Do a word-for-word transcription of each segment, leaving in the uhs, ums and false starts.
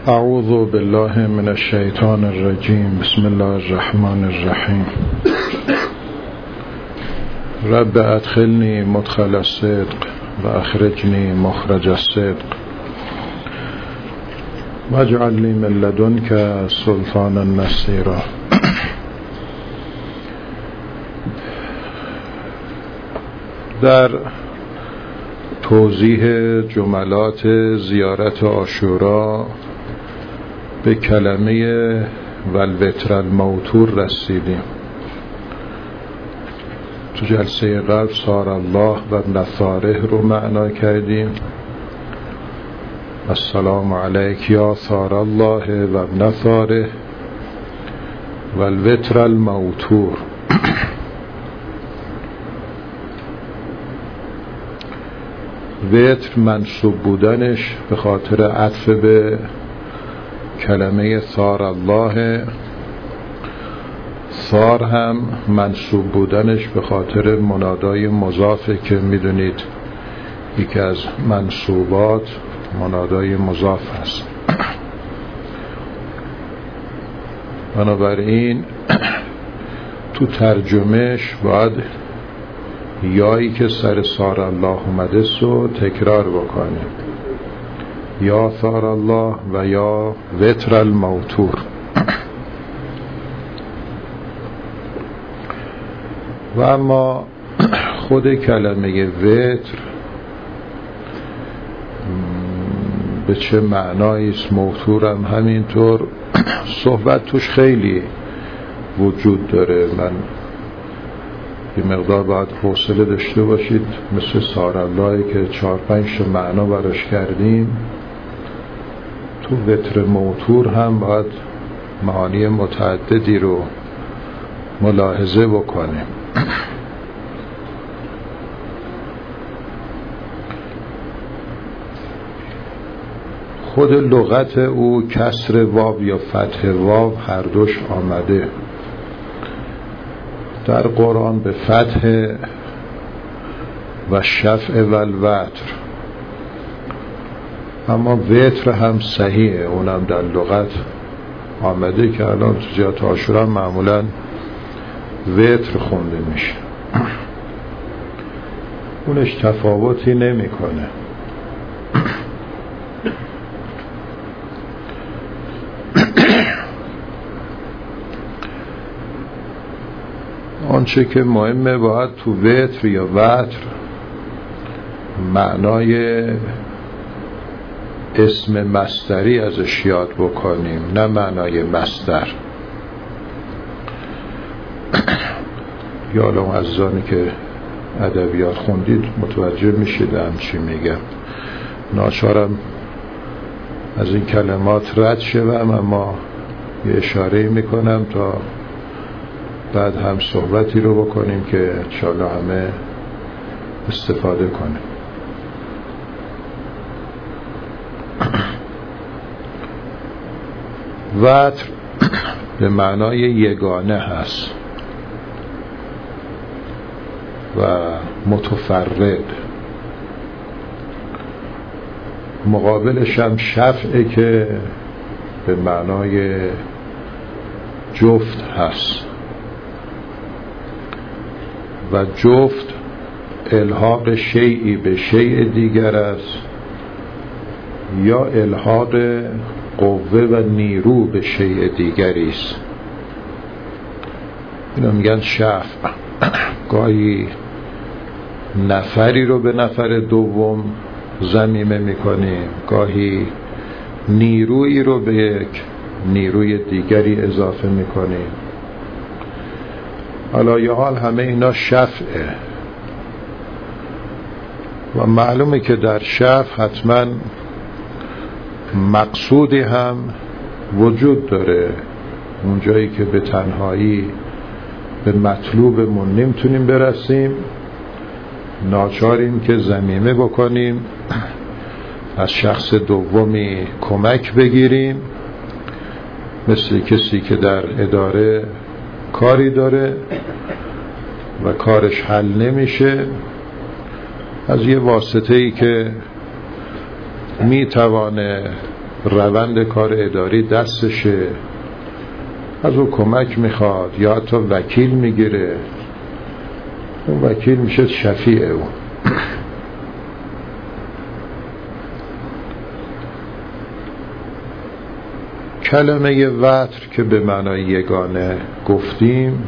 اعوذ بالله من الشیطان الرجیم. بسم الله الرحمن الرحیم. رب ادخلنی مدخل الصدق و اخرجنی مخرج الصدق واجعل لی من لدنک سلطانا نصیرا. در توضیح جملات زیارت عاشورا به کلمه والوتر الموتور رسیدیم. تو جلسه قبل صار الله و ابن ثاره رو معنا کردیم. السلام علیک یا ثار الله و ابن ثاره والوتر الموتور. وتر منصوب بودنش به خاطر عطف به کلمه ثار الله، ثار هم منصوب بودنش به خاطر منادای مضافه که میدونید یکی از منصوبات منادای مضاف هست. بنابراین تو ترجمهش باید یایی که سر ثار الله اومده سو تکرار بکنیم، یا ثار الله و یا وتر الموتور. و اما خود کلمه وتر به چه معنایی است، موتور هم همینطور، صحبت توش خیلی وجود داره. من یه مقدار باید حوصله داشته باشید، مثل ثار اللهی که چهار پنج معنا براش کردیم، تو وتر موتور هم باید معانی متعددی رو ملاحظه بکنیم. خود لغت او کسر واو یا فتح واو هر دوش آمده. در قرآن به فتح و شفع و الوتر، اما وتر هم صحیحه، اونم در لغت آمده که الان تو زیارت عاشورا معمولا وتر خونده میشه. اونش تفاوتی نمیکنه. آنچه که مهمه باید تو وتر یا وتر معنای اسم مصدری ازش یاد بکنیم، نه معنای مصدر. یا الان عزیزانی که ادبیات خوندید متوجه میشید هم چی میگم. ناچارم از این کلمات رد شوم، اما یه اشاره میکنم تا بعد هم صحبتی رو بکنیم که انشاءالله همه استفاده کنیم. وتر به معنای یگانه هست و متفرد. مقابلش هم شفعه که به معنای جفت هست و جفت الحاق شیئی به شیء دیگر است یا الحاق قوه و نیرو به شیء دیگری است. اینو میگن شفع. گاهی نفری رو به نفر دوم ضمیمه میکنیم، گاهی نیرویی رو به یک نیروی دیگری اضافه میکنیم. حالا یه حال همه اینا شفعه و معلومه که در شفع حتما مقصودی هم وجود داره. اونجایی که به تنهایی به مطلوبمون نمیتونیم برسیم، ناچاریم که ضمیمه بکنیم، از شخص دومی کمک بگیریم، مثل کسی که در اداره کاری داره و کارش حل نمیشه، از یه واسطه‌ای که میتوانه روند کار اداری دستشه، از او کمک میخواد یا حتی وکیل میگیره، اون وکیل میشه شفیع اون. کلمه وتر که به معنای یگانه گفتیم،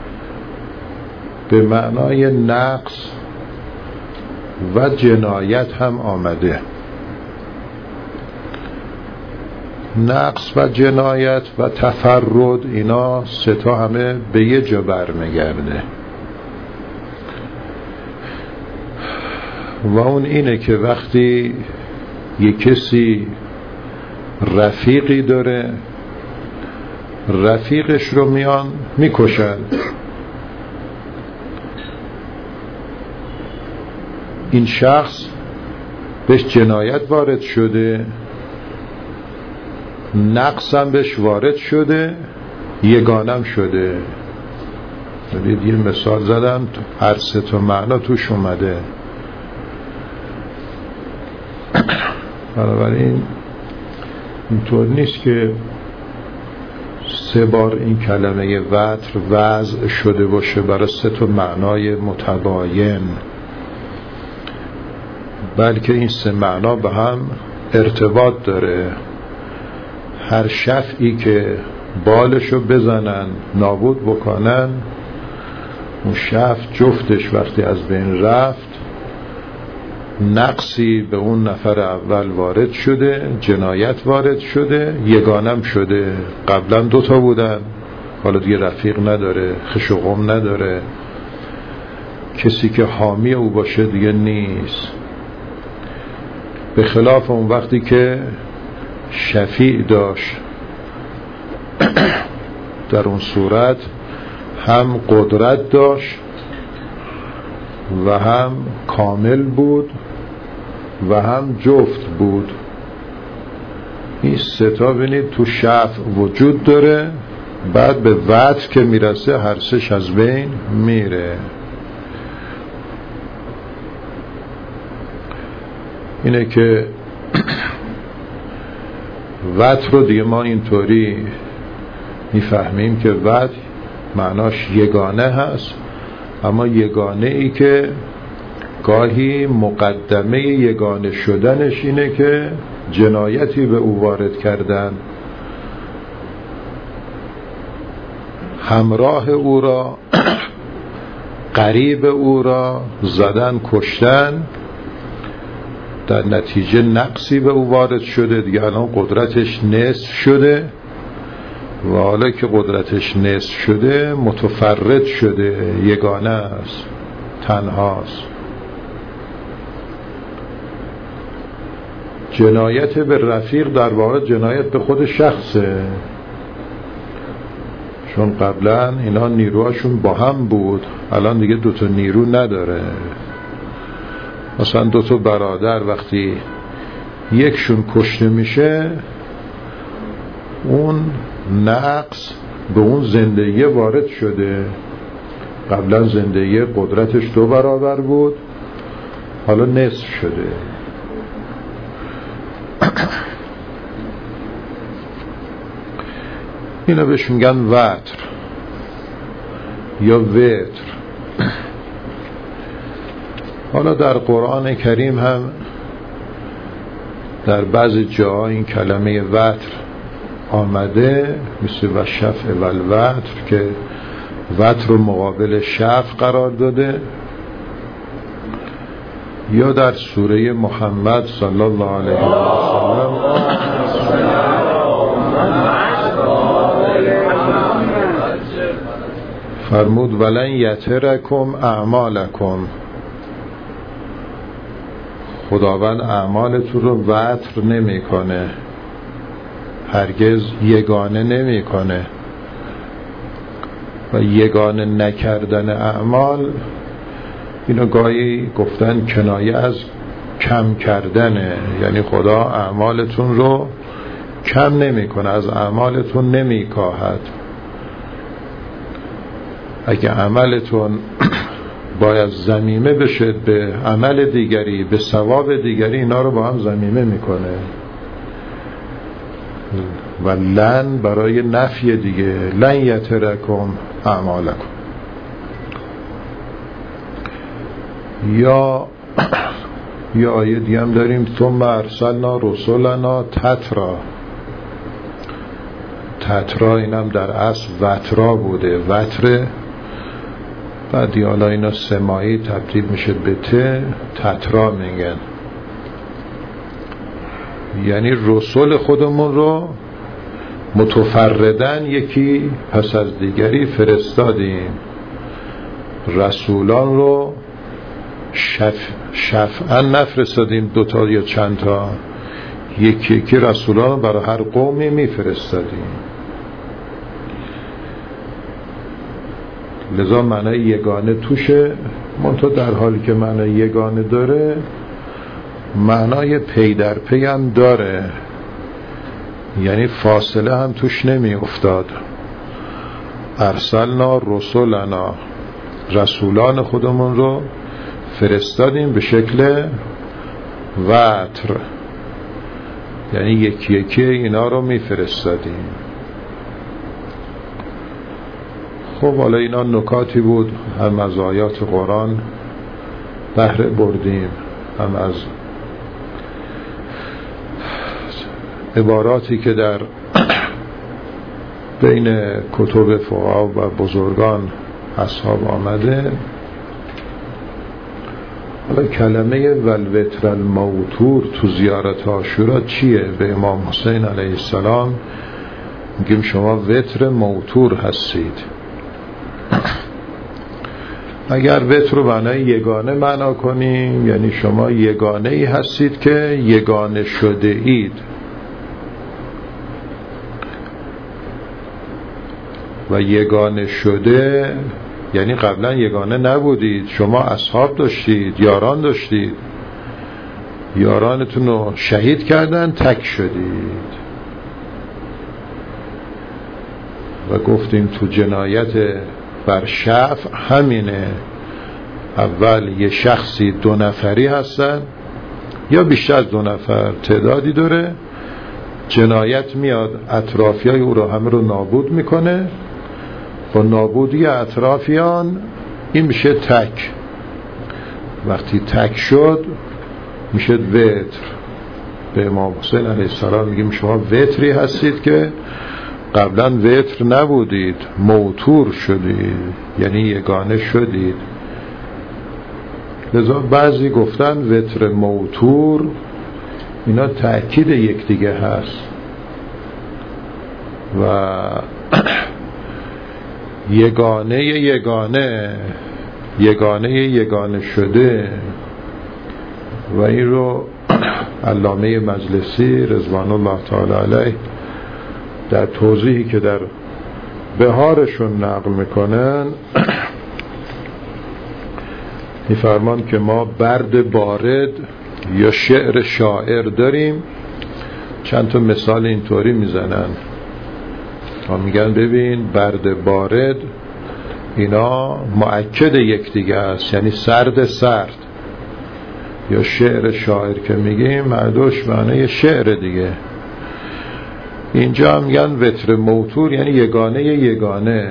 به معنای نقص و جنایت هم آمده. نقص و جنایت و تفرد، اینا سه تا همه به یه جا برمیگرده و اون اینه که وقتی یک کسی رفیقی داره، رفیقش رو میان میکشن، این شخص بهش جنایت وارد شده، نقص هم بهش وارد شده، یگانم شده. ببینید یه مثال زدم، هر سه تا معنا توش اومده. بنابراین اینطور نیست که سه بار این کلمه وتر وضع شده باشه برای سه تا معنای متباین، بلکه این سه معنا به هم ارتباط داره. هر شفعی که بالشو بزنن نابود بکنن، اون شفع جفتش وقتی از بین رفت، نقصی به اون نفر اول وارد شده، جنایت وارد شده، یگانم شده. قبلا دوتا بودن، حالا دیگه رفیق نداره، خش و غم نداره، کسی که حامی او باشه دیگه نیست. به خلاف اون وقتی که شفیع داشت، در اون صورت هم قدرت داشت و هم کامل بود و هم جفت بود. این سه تا ببینید تو شفع وجود داره، بعد به وتر که میرسه هر سه‌ش از بین میره. اینه که وتر رو دیگه ما اینطوری میفهمیم که وتر معناش یگانه هست، اما یگانه ای که گاهی مقدمه یگانه شدنش اینه که جنایتی به او وارد کردن، همراه او را، قریب او را زدن، کشتن، در نتیجه نقصی به او وارد شده، دیگه الان قدرتش نصف شده و حالا که قدرتش نصف شده متفرد شده، یگانه است، تنهاست. جنایت به رفیق در واقع جنایت به خود شخصه، چون قبلا اینا نیروهاشون با هم بود، الان دیگه دوتا نیرو نداره. مثلا دوتا برادر وقتی یکشون کشته میشه، اون نقص به اون زندگی وارد شده. قبلا زندگی قدرتش دو برابر بود، حالا نصف شده. اینا بهش میگن وتر یا وتر. حالا در قرآن کریم هم در بعضی جاها این کلمه وتر آمده، مثل و شفع و الوتر که وتر رو مقابل شفع قرار داده، یا در سوره محمد صلی الله علیه و سلم فرمود ولن یترکم اعمالکم، خداوند اعمالتون رو وتر نمیکنه، هرگز یگانه نمیکنه. و یگانه نکردن اعمال، اینو گاهی گفتن کنایه از کم کردنه، یعنی خدا اعمالتون رو کم نمیکنه، از اعمالتون نمیکاهد. اگه عملتون باید ضمیمه بشه به عمل دیگری، به ثواب دیگری، اینا رو با هم ضمیمه میکنه. و لن برای نفی دیگه، لن یترکم اعمالکم. یا یا آیه دیگه هم داریم ثم ارسلنا رسولنا تترا. تترا اینم در اصل وترا بوده، وتره، بعدی حالا اینا سمایی تبدیل میشه به ته، تترا میگن. یعنی رسول خودمون رو متفردن یکی پس از دیگری فرستادیم، رسولان رو شف... شفعا نفرستادیم دوتا یا چند تا، یکی یکی رسولان رو برای هر قومی میفرستادیم. لذا معنی یگانه توشه، منتها در حالی که معنی یگانه داره معنای پی در پی هم داره، یعنی فاصله هم توش نمی افتاد. ارسلنا رسولنا، رسولان خودمون رو فرستادیم به شکل وتر، یعنی یکی یکی اینا رو می فرستادیم. خب حالا اینا نکاتی بود، هم از آیات قرآن بهره بردیم، هم از عباراتی که در بین کتب فقها و بزرگان اصحاب آمده. حالا کلمه والوتر الموتور تو زیارت عاشورا چیه؟ به امام حسین علیه السلام میگیم شما وتر موتور هستید. اگر وتر رو معنای یگانه معنا کنیم، یعنی شما یگانه ای هستید که یگانه شده اید، و یگانه شده یعنی قبلا یگانه نبودید، شما اصحاب داشتید، یاران داشتید، یارانتون رو شهید کردن، تک شدید. و گفتیم تو جنایت بر شفع همینه، اول یه شخصی دو نفری هستن یا بیشتر از دو نفر تعدادی داره، جنایت میاد اطرافیای او رو همه رو نابود میکنه، با نابودی اطرافیان این میشه تک. وقتی تک شد میشه وتر. به امام حسین علیه السلام میگیم شما وتری هستید که قبلا وتر نبودید، موتور شدید، یعنی یگانه شدید. لذا بعضی گفتن وتر موتور اینا تأکید یکدیگه هست و یگانه یگانه یگانه یگانه شده. و این رو علامه مجلسی رضوان الله تعالی علیه در توضیحی که در بهارشون نقل میکنن میفرمان که ما برد بارد یا شعر شاعر داریم. چند تا مثال اینطوری میزنن، ما میگن ببین برد بارد اینا مؤکد یکدیگه است، یعنی سرد سرد. یا شعر شاعر که میگیم مردوش معنی شعر دیگه. اینجا هم میگن وتر موتور یعنی یگانه یگانه.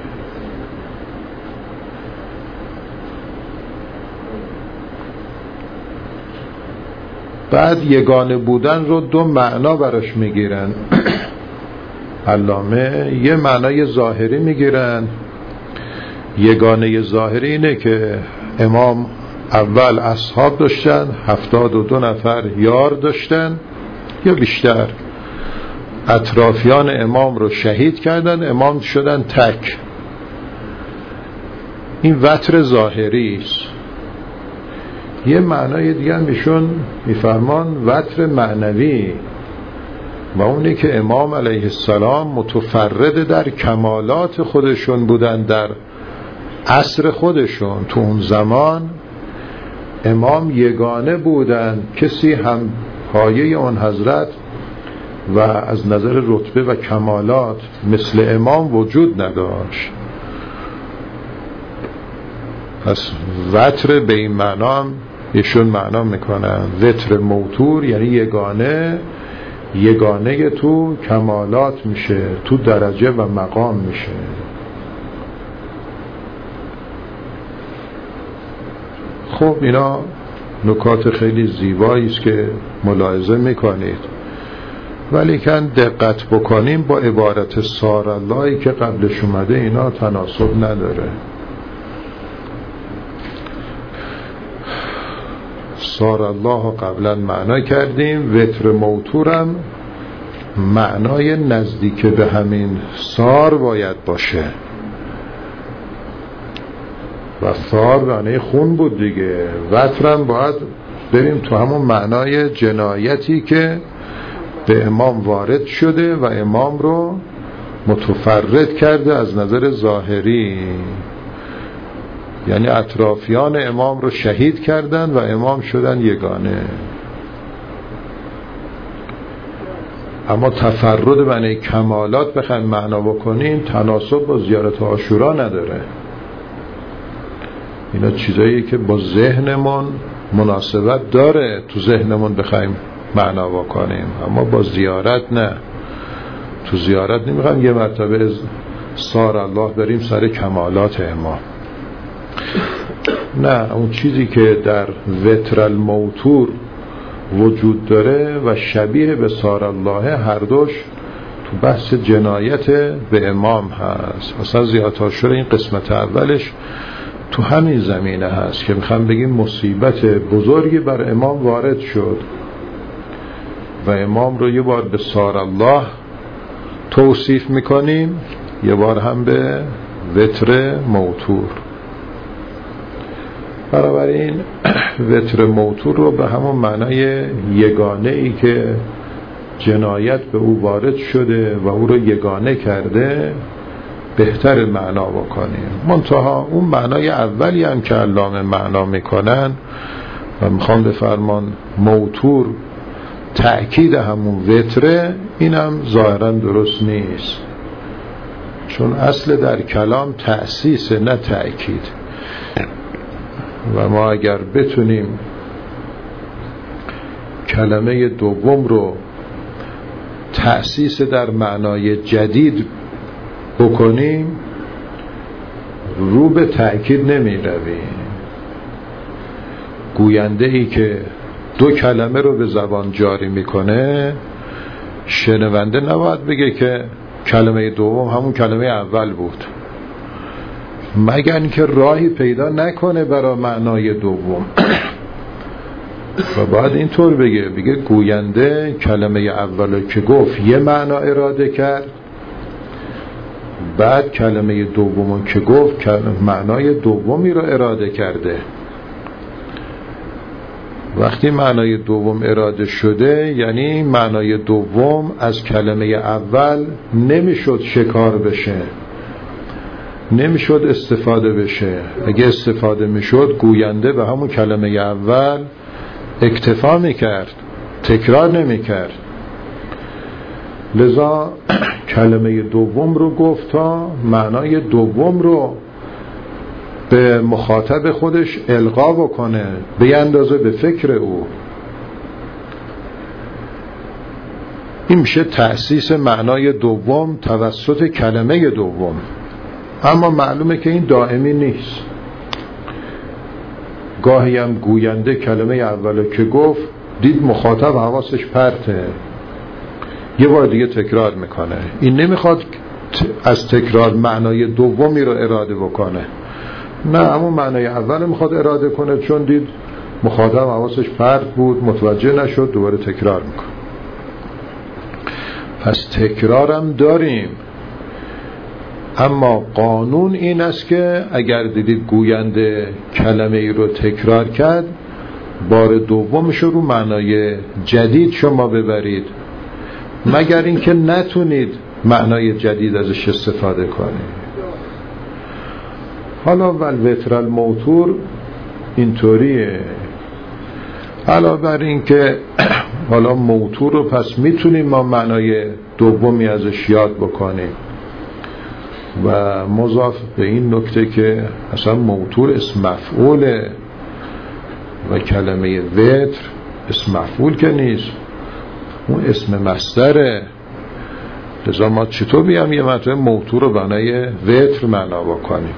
بعد یگانه بودن رو دو معنا براش میگیرن علامه. یه معنای ظاهری میگیرن، یگانه ظاهری اینه که امام اول اصحاب داشتن، هفتاد و دو نفر یار داشتن یا بیشتر، اطرافیان امام رو شهید کردن، امام شدن تک. این وتر ظاهری است. یه معنای دیگه هم ایشون میفرمان وتر معنوی، و اونی که امام علیه السلام متفرد در کمالات خودشون بودن، در عصر خودشون. تو اون زمان امام یگانه بودن، کسی هم پایه اون حضرت و از نظر رتبه و کمالات مثل امام وجود نداشت. پس وتر به این معنا هم ایشون معنا میکنن، وتر موتور یعنی یگانه یگانه تو کمالات میشه، تو درجه و مقام میشه. خب اینا نکات خیلی زیبایی است که ملاحظه میکنید، ولی کن دقت بکنیم با عبارت سار اللهی که قبلش اومده اینا تناسب نداره. سار الله قبلا معنا کردیم، وتر موتورم معنای نزدیک به همین سار باید باشه و سار معنی خون بود دیگه. وترم باید بریم تو همون معنای جنایتی که به امام وارد شده و امام رو متفرد کرده از نظر ظاهری، یعنی اطرافیان امام رو شهید کردن و امام شدن یگانه. اما تفرد معنی کمالات بخوایم معنا بکنیم تناسب با زیارت عاشورا نداره. اینا چیزایی که با ذهنمون مناسبت داره تو ذهنمون بخوایم معنا بکنیم، اما با زیارت نه. تو زیارت نمیخوایم یه مرتبه سار الله بریم سر کمالات امام، نه. اون چیزی که در وتر الموتور وجود داره و شبیه به سار الله هر دوش تو بحث جنایت به امام هست. اصلا زیارت عاشورا این قسمت اولش تو همین زمینه هست که میخوام بگیم مصیبت بزرگی بر امام وارد شد و امام رو یه بار به سار الله توصیف میکنیم، یه بار هم به وتر موتور. بنابراین وتر موتور رو به همون معنای یگانه ای که جنایت به او وارد شده و او رو یگانه کرده بهتر معنا بکنیم. منتها اون معنای اولی هم که علامه معنا میکنن و میخوام بفرمان موتور تأکید همون وتره، اینم ظاهرا درست نیست، چون اصل در کلام تأسیس نه تأکید. و ما اگر بتونیم کلمه دوم رو تأسیس در معنای جدید بکنیم رو به تأکید نمی رویم. گوینده ای که دو کلمه رو به زبان جاری میکنه، شنونده نباید بگه که کلمه دوم همون کلمه اول بود، مگر اینکه راهی پیدا نکنه برای معنای دوم. و باید اینطور بگه بگه گوینده کلمه اولو که گفت یه معنا اراده کرد، بعد کلمه دومو که گفت معنای دومی رو اراده کرده. وقتی معنای دوم اراده شده یعنی معنای دوم از کلمه اول نمیشد شکار بشه، نمیشد استفاده بشه. اگه استفاده میشد گوینده به همون کلمه اول اکتفا میکرد، تکرار نمیکرد. لذا کلمه دوم رو گفت تا معنای دوم رو به مخاطب خودش القا بکنه، به اندازه به فکر او. این میشه تأسیس معنای دوم توسط کلمه دوم. اما معلومه که این دائمی نیست. گاهی هم گوینده کلمه اولو که گفت دید مخاطب حواسش پرته، یه بار دیگه تکرار میکنه. این نمیخواد از تکرار معنای دومی رو اراده بکنه، نه، همون معنای اول میخواد اراده کنه، چون دید مخاطب حواسش پرت بود متوجه نشد، دوباره تکرار میکنه. پس تکرارم داریم، اما قانون این است که اگر دیدید گوینده کلمه ای رو تکرار کرد، بار دومش رو معنای جدید شما ببرید، مگر اینکه نتونید معنای جدید ازش استفاده کنید. حالا والوتر الموتور اینطوریه. علاوه بر این که حالا موتور رو پس میتونیم ما معنای دومی ازش یاد بکنیم و مضاف به این نکته که اصلا موتور اسم مفعوله و کلمه وتر اسم مفعول که نیست. اون اسم مصدره. لذا ما چطور بیام یه مطلب موتور رو بنای وتر معنا بکنیم؟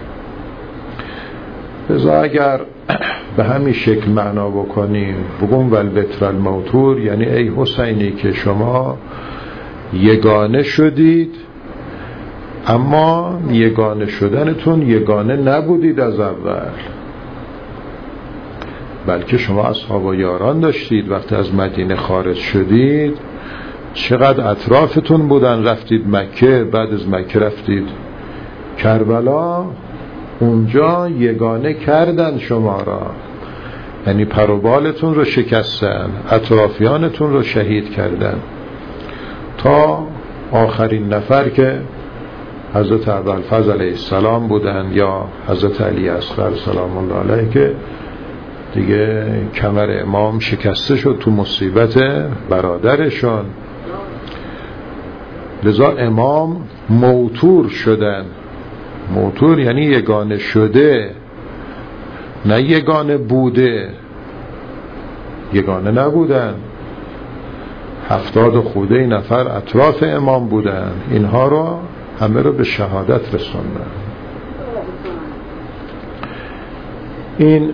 لذا اگر به همین شکل معنا بکنیم بگم والوتر الموتور، یعنی ای حسینی که شما یگانه شدید، اما یگانه شدنتون یگانه نبودید از اول، بلکه شما اصحاب و یاران داشتید. وقتی از مدینه خارج شدید چقدر اطرافتون بودن، رفتید مکه، بعد از مکه رفتید کربلا، اونجا یگانه کردن شما را، یعنی پروبالتون رو شکستن، اطرافیانتون رو شهید کردن، تا آخرین نفر که حضرت ابوالفضل علیه السلام بودن یا حضرت علی اصغر سلام الله علیه که دیگه کمر امام شکسته شد تو مصیبت برادرشون. لذا امام موتور شدن. موتور یعنی یگانه شده، نه یگانه بوده. یگانه نبودن، هفتاد خوده نفر اطراف امام بودن، اینها رو همه رو به شهادت رسوندن. این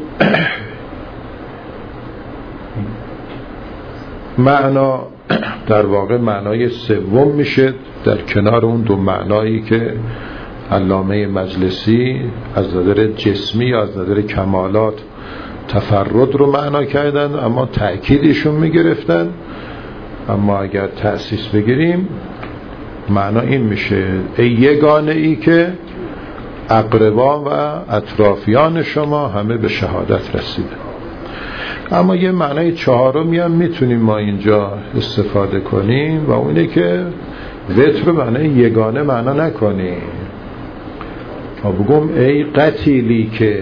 معنا در واقع معنای سوم میشه در کنار اون دو معنایی که علامه مجلسی از نظر جسمی یا از نظر کمالات تفرد رو معنا کردن، اما تأکیدشون میگرفتن. اما اگر تأسیس بگیریم معنا این میشه ای یگانه ای که اقربا و اطرافیان شما همه به شهادت رسیدن. اما یه معنای چهارمی هم میتونیم ما اینجا استفاده کنیم و اونه که وتر رو معنای یگانه معنا نکنیم و بگم ای قتیلی که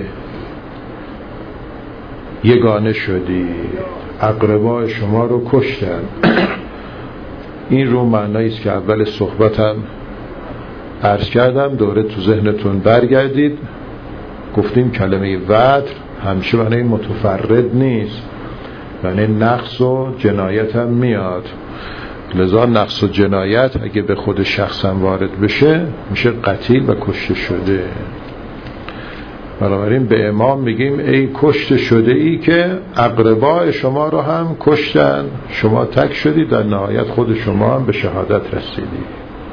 یگانه شدی، اقربای شما رو کشتن. این رو معناییست که اول صحبتم عرض کردم، دوره تو ذهنتون برگردید. گفتیم کلمه وتر همیشه معنی متفرد نیست، یعنی نقص و جنایت هم میاد. لذا نقص و جنایت اگه به خود شخصا وارد بشه میشه قتیل و کشته شده. بنابراین به امام میگیم ای کشته شده ای که اقربای شما رو هم کشتن، شما تک شدید، در نهایت خود شما هم به شهادت رسیدید.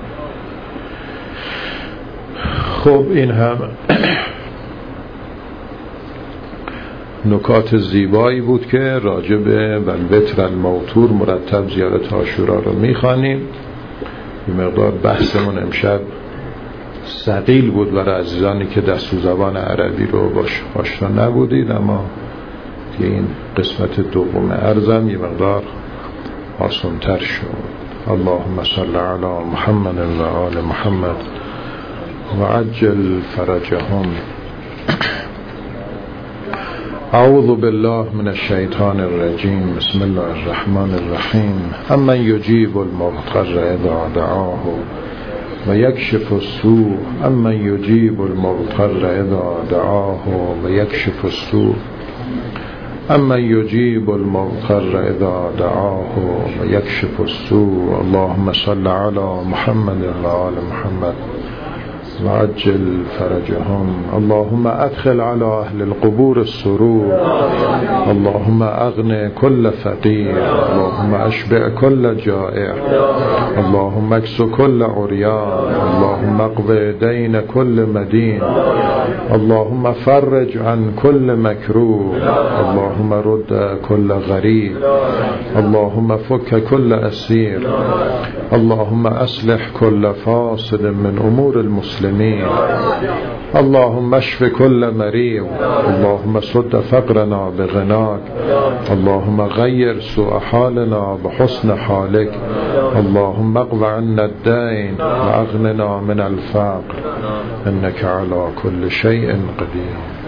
خب این هم نکات زیبایی بود که راجع به والوتر الموتور مرتب زیارت عاشورا رو میخوانیم. این مقدار بحثمون امشب ثقیل بود برای عزیزانی که دستور زبان عربی رو باش آشنا نبودید، اما دیگه این قسمت دوم عرضم یه مقدار آسان‌تر شد. اللهم صل علی محمد و آل محمد و عجل فرجهم. اعوذ بالله من الشیطان الرجیم. بسم الله الرحمن الرحیم. امن یجیب المضطر اذا دعاه و یکشف السوء. امن یجیب المضطر اذا دعاه و یکشف السوء. امن یجیب المضطر اذا دعاه و یکشف السوء. اللهم صل علی محمد و آل محمد و عجل فرجهم. اللهم ادخل على اهل القبور السرور. اللهم اغن كل فقير. اللهم اشبع كل جائع. اللهم اكس كل عريان. اللهم اقض دين كل مدين. اللهم فرج عن كل مكروه. اللهم رد كل غريب. اللهم فك كل اسير. اللهم اصلح كل فاسد من امور المسلمين. اللهم اشف كل مريض. اللهم سد فقرنا بغناك. اللهم غير سوء حالنا بحسن حالك. اللهم اقض عنا الدين واغننا من الفقر انك على كل شيء قدير.